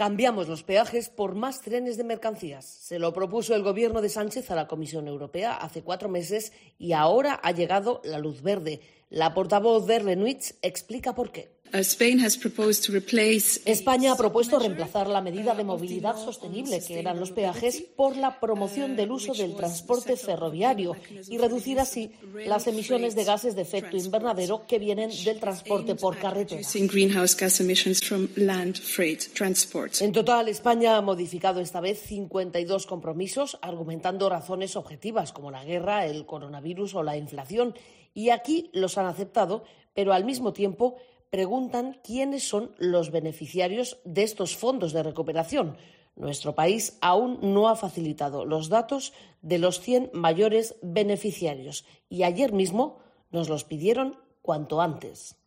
Cambiamos los peajes por más trenes de mercancías. Se lo propuso el gobierno de Sánchez a la Comisión Europea hace 4 meses y ahora ha llegado la luz verde. La portavoz de Renew explica por qué. España ha propuesto reemplazar la medida de movilidad sostenible, que eran los peajes, por la promoción del uso del transporte ferroviario y reducir así las emisiones de gases de efecto invernadero que vienen del transporte por carretera. En total, España ha modificado esta vez 52 compromisos, argumentando razones objetivas como la guerra, el coronavirus o la inflación. Y aquí los han aceptado, pero al mismo tiempo preguntan quiénes son los beneficiarios de estos fondos de recuperación. Nuestro país aún no ha facilitado los datos de los 100 mayores beneficiarios y ayer mismo nos los pidieron cuanto antes.